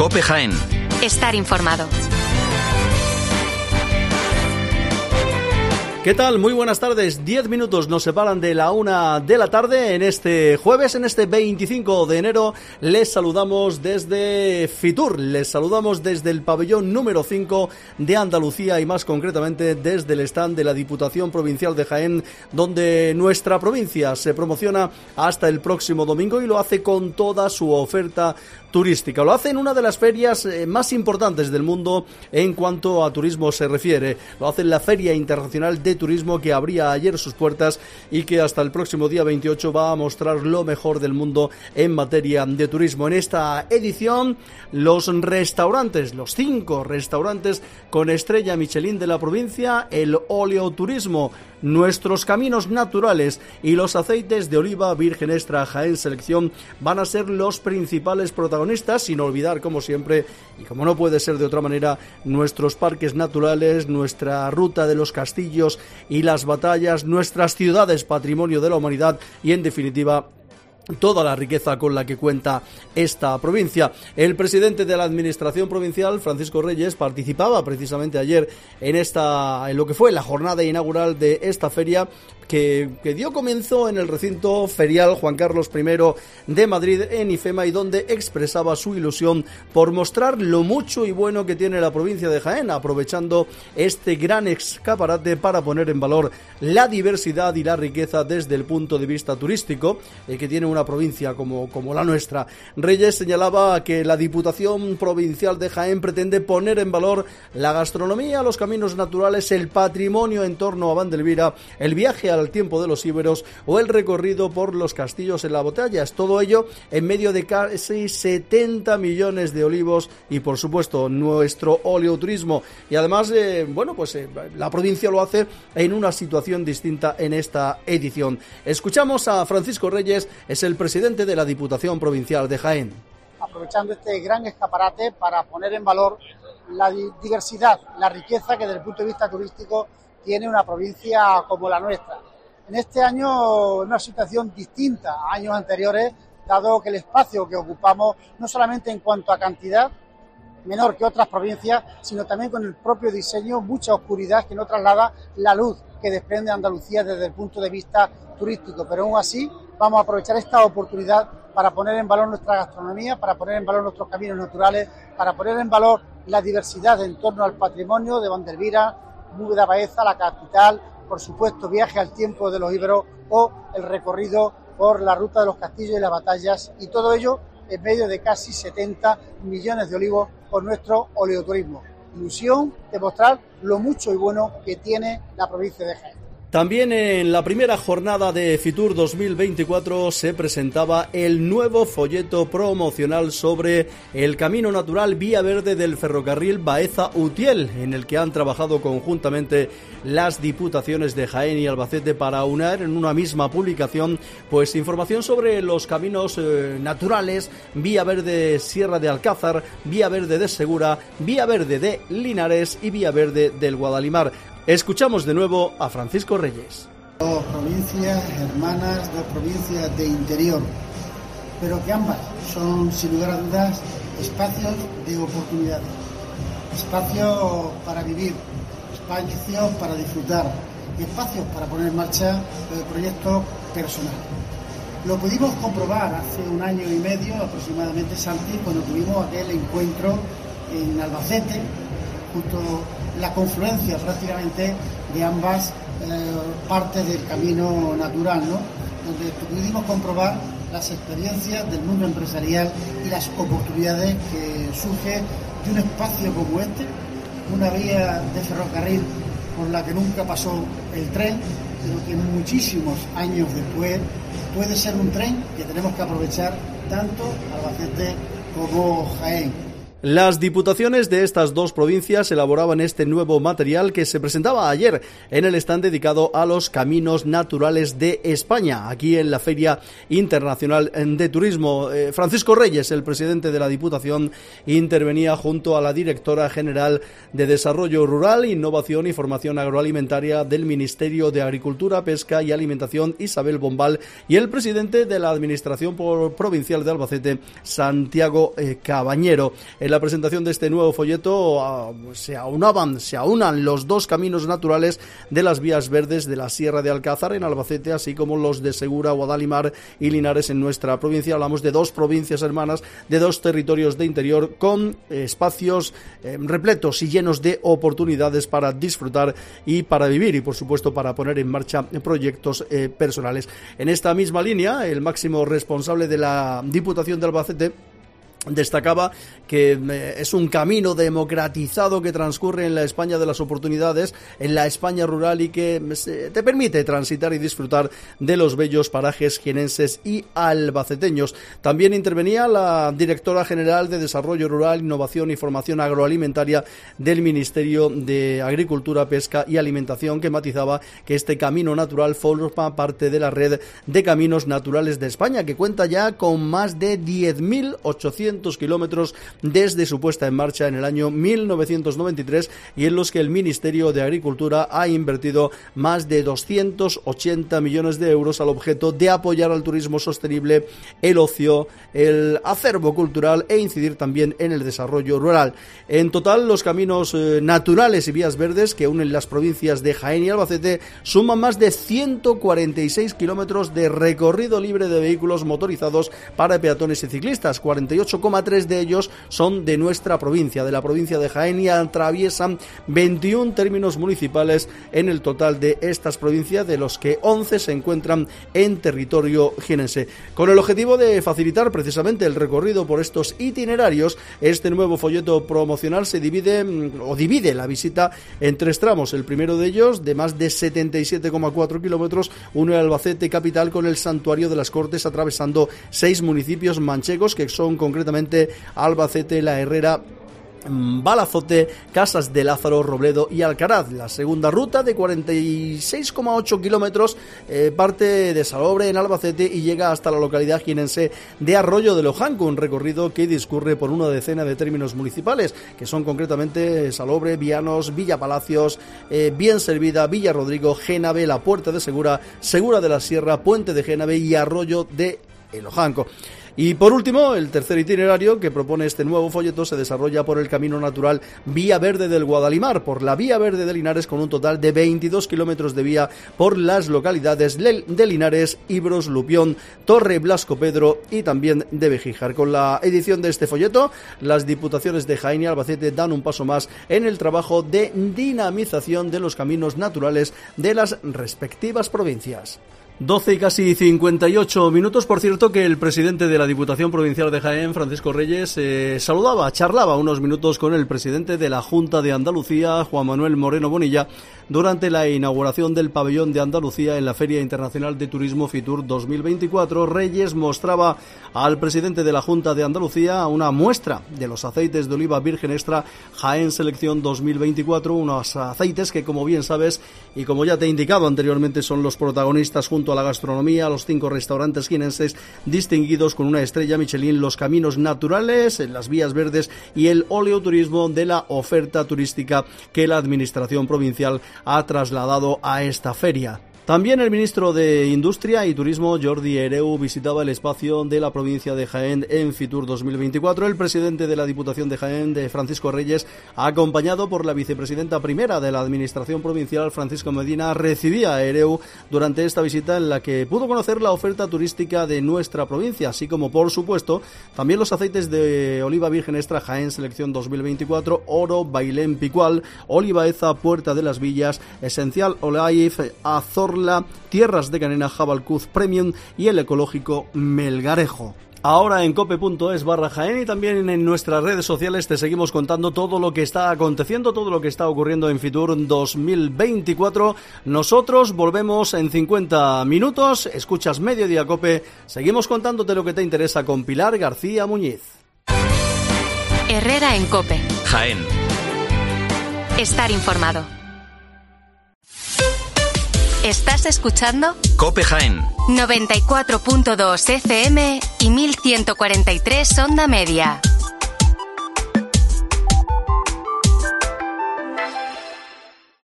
COPE Jaén. Estar informado. ¿Qué tal? Muy buenas tardes. 10 minutos nos separan de la 1 de la tarde en este jueves, en este 25 de enero. Les saludamos desde Fitur, les saludamos desde el pabellón número 5 de Andalucía y más concretamente desde el stand de la Diputación Provincial de Jaén, donde nuestra provincia se promociona hasta el próximo domingo y lo hace con toda su oferta turística. Lo hace en una de las ferias más importantes del mundo en cuanto a turismo se refiere. Lo hace en la Feria Internacional de Turismo, que abría ayer sus puertas y que hasta el próximo día 28 va a mostrar lo mejor del mundo en materia de turismo. En esta edición, los restaurantes, los 5 restaurantes con estrella Michelin de la provincia, el oleoturismo, nuestros caminos naturales y los aceites de oliva virgen extra Jaén Selección van a ser los principales protagonistas, sin olvidar, como siempre, y como no puede ser de otra manera, nuestros parques naturales, nuestra ruta de los castillos y las batallas, nuestras ciudades patrimonio de la humanidad y, en definitiva, toda la riqueza con la que cuenta esta provincia. El presidente de la Administración Provincial, Francisco Reyes, participaba precisamente ayer en lo que fue la jornada inaugural de esta feria que dio comienzo en el recinto ferial Juan Carlos I de Madrid, en IFEMA, y donde expresaba su ilusión por mostrar lo mucho y bueno que tiene la provincia de Jaén, aprovechando este gran escaparate para poner en valor la diversidad y la riqueza desde el punto de vista turístico que tiene una provincia como la nuestra. Reyes señalaba que la Diputación Provincial de Jaén pretende poner en valor la gastronomía, los caminos naturales, el patrimonio en torno a Vandelvira, el viaje al tiempo de los íberos o el recorrido por los castillos en las batallas. Todo ello en medio de casi 70 millones de olivos y, por supuesto, nuestro oleoturismo. Y además, la provincia lo hace en una situación distinta en esta edición. Escuchamos a Francisco Reyes, es el presidente de la Diputación Provincial de Jaén. Aprovechando este gran escaparate para poner en valor la diversidad, la riqueza que desde el punto de vista turístico tiene una provincia como la nuestra. En este año una situación distinta a años anteriores, dado que el espacio que ocupamos, no solamente en cuanto a cantidad, menor que otras provincias, sino también con el propio diseño, mucha oscuridad que no traslada la luz que desprende Andalucía desde el punto de vista turístico. Pero aún así vamos a aprovechar esta oportunidad para poner en valor nuestra gastronomía, para poner en valor nuestros caminos naturales, para poner en valor la diversidad en torno al patrimonio de Vandelvira, Úbeda Baeza, la capital, por supuesto, viaje al tiempo de los íberos o el recorrido por la ruta de los castillos y las batallas, y todo ello en medio de casi 70 millones de olivos por nuestro oleoturismo. Ilusión de mostrar lo mucho y bueno que tiene la provincia de Jaén. También en la primera jornada de Fitur 2024 se presentaba el nuevo folleto promocional sobre el camino natural Vía Verde del ferrocarril Baeza-Utiel, en el que han trabajado conjuntamente las diputaciones de Jaén y Albacete para unir en una misma publicación pues información sobre los caminos naturales, Vía Verde Sierra de Alcázar, Vía Verde de Segura, Vía Verde de Linares y Vía Verde del Guadalimar. Escuchamos de nuevo a Francisco Reyes. Dos provincias hermanas, dos provincias de interior, pero que ambas son, sin lugar a dudas, espacios de oportunidades, espacios para vivir, espacios para disfrutar y espacios para poner en marcha proyectos personales. Lo pudimos comprobar hace un año y medio aproximadamente, Santi, cuando tuvimos aquel encuentro en Albacete, justo la confluencia prácticamente de ambas partes del camino natural, ¿no? Donde pudimos comprobar las experiencias del mundo empresarial y las oportunidades que surge de un espacio como este, una vía de ferrocarril por la que nunca pasó el tren, pero que muchísimos años después puede ser un tren que tenemos que aprovechar tanto Albacete como Jaén. Las diputaciones de estas dos provincias elaboraban este nuevo material que se presentaba ayer en el stand dedicado a los caminos naturales de España, aquí en la Feria Internacional de Turismo. Francisco Reyes, el presidente de la Diputación, intervenía junto a la directora general de Desarrollo Rural, Innovación y Formación Agroalimentaria del Ministerio de Agricultura, Pesca y Alimentación, Isabel Bombal, y el presidente de la Administración Provincial de Albacete, Santiago Cabañero. En la presentación de este nuevo folleto se aunan los dos caminos naturales de las vías verdes de la Sierra de Alcázar en Albacete, así como los de Segura, Guadalimar y Linares en nuestra provincia. Hablamos de dos provincias hermanas, de dos territorios de interior con espacios repletos y llenos de oportunidades para disfrutar y para vivir y, por supuesto, para poner en marcha proyectos personales. En esta misma línea, el máximo responsable de la Diputación de Albacete destacaba que es un camino democratizado que transcurre en la España de las oportunidades, en la España rural, y que te permite transitar y disfrutar de los bellos parajes jienenses y albaceteños. También intervenía la directora general de Desarrollo Rural, Innovación y Formación Agroalimentaria del Ministerio de Agricultura, Pesca y Alimentación, que matizaba que este camino natural forma parte de la red de caminos naturales de España, que cuenta ya con más de 10.800 kilómetros desde su puesta en marcha en el año 1993, y en los que el Ministerio de Agricultura ha invertido más de 280 millones de euros al objeto de apoyar al turismo sostenible, el ocio, el acervo cultural e incidir también en el desarrollo rural. En total, los caminos naturales y vías verdes que unen las provincias de Jaén y Albacete suman más de 146 kilómetros de recorrido libre de vehículos motorizados para peatones y ciclistas. 48,3 de ellos son de nuestra provincia, de la provincia de Jaén, y atraviesan 21 términos municipales en el total de estas provincias, de los que 11 se encuentran en territorio jienense. Con el objetivo de facilitar precisamente el recorrido por estos itinerarios, este nuevo folleto promocional divide la visita en tres tramos. El primero de ellos, de más de 77,4 kilómetros, une Albacete capital con el Santuario de las Cortes, atravesando 6 municipios manchegos, que son concretamente Albacete, La Herrera, Balazote, Casas de Lázaro, Robledo y Alcaraz. La segunda ruta, de 46,8 kilómetros, parte de Salobre en Albacete y llega hasta la localidad jienense de Arroyo de Lojanco, un recorrido que discurre por una decena de términos municipales, que son concretamente Salobre, Vianos, Villa Palacios, Bien Servida, Villa Rodrigo, Génave, La Puerta de Segura, Segura de la Sierra, Puente de Génave y Arroyo de Lojanco. Y por último, el tercer itinerario que propone este nuevo folleto se desarrolla por el camino natural Vía Verde del Guadalimar, por la Vía Verde de Linares, con un total de 22 kilómetros de vía por las localidades de Linares, Ibros, Lupión, Torre Blasco Pedro y también de Bejíjar. Con la edición de este folleto, las diputaciones de Jaén y Albacete dan un paso más en el trabajo de dinamización de los caminos naturales de las respectivas provincias. 12 y casi 58 minutos. Por cierto, que el presidente de la Diputación Provincial de Jaén, Francisco Reyes, charlaba unos minutos con el presidente de la Junta de Andalucía, Juan Manuel Moreno Bonilla, durante la inauguración del pabellón de Andalucía en la Feria Internacional de Turismo Fitur 2024. Reyes mostraba al presidente de la Junta de Andalucía una muestra de los aceites de oliva virgen extra Jaén Selección 2024, unos aceites que, como bien sabes y como ya te he indicado anteriormente, son los protagonistas junto a la gastronomía, los 5 restaurantes jienenses distinguidos con una estrella Michelin, los caminos naturales, las vías verdes y el oleoturismo de la oferta turística que la Administración provincial ha trasladado a esta feria. También el ministro de Industria y Turismo, Jordi Hereu, visitaba el espacio de la provincia de Jaén en Fitur 2024. El presidente de la Diputación de Jaén, Francisco Reyes, acompañado por la vicepresidenta primera de la Administración provincial, Francisco Medina, recibía a Hereu durante esta visita, en la que pudo conocer la oferta turística de nuestra provincia, así como, por supuesto, también los aceites de oliva virgen extra Jaén Selección 2024, Oro, Bailén, Picual, Olivaeza, Puerta de las Villas, Esencial Olive, Azorla, Tierras de Canena, Jabalcuz Premium y el ecológico Melgarejo. Ahora en cope.es/Jaén y también en nuestras redes sociales te seguimos contando todo lo que está aconteciendo, todo lo que está ocurriendo en Fitur 2024. Nosotros volvemos en 50 minutos. Escuchas Mediodía Cope. Seguimos contándote lo que te interesa con Pilar García Muñiz. Herrera en Cope. Jaén. Estar informado. ¿Estás escuchando? Cope Jaén. 94.2 FM y 1143 onda media.